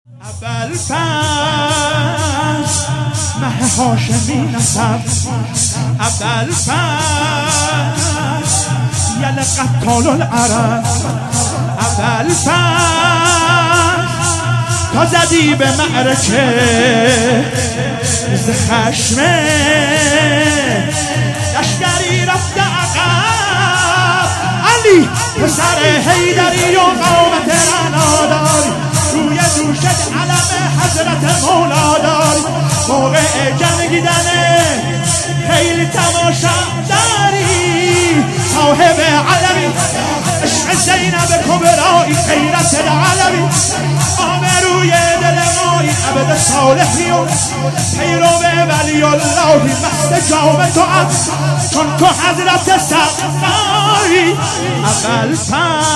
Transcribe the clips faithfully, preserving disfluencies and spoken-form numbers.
اول پس مه هاشمی نسب، اول پس یل قتال العرب، اول پس تا زدی به معرکه ز خشمه لشکری رفته عقب. علی پسر حیدری و قومت رعنا داری، روی دوشت علم حضرت مولا داری، موقع جنگیدنه خیلی تماشا داری، صاحب علمی عشق زینب کبرایی غیرت العلمی، آبروی دل مایی عبد صالحی و پیرو ولی اللهی مست جام تو از چون تو حضرت سقایی. اول پس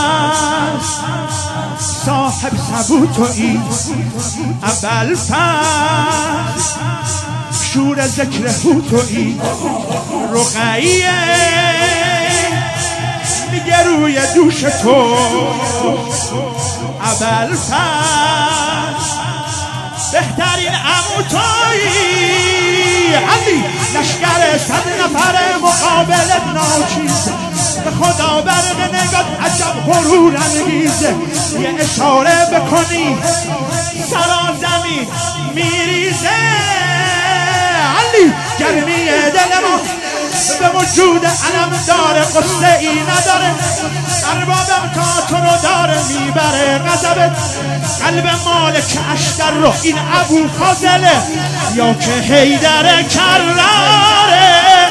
صاحب ثبوتویی، اول پس شور ذکر هوتویی، رقیه میگه روی دوش تو، اول پس بهترین عمو تویی. علی لشکر صد نفر مقابلت ناچیز، به خدا برق نگات عجب غرور انگیزه، یه اشاره بکنی سرا زمین میریزه. علی گرمی دل ما به وجود علم داره، قصه ای نداره، اربابم تا تو رو داره میبره غضبت، قلب مالک اشتر رو این ابو فاضله یا که حیدر کراره.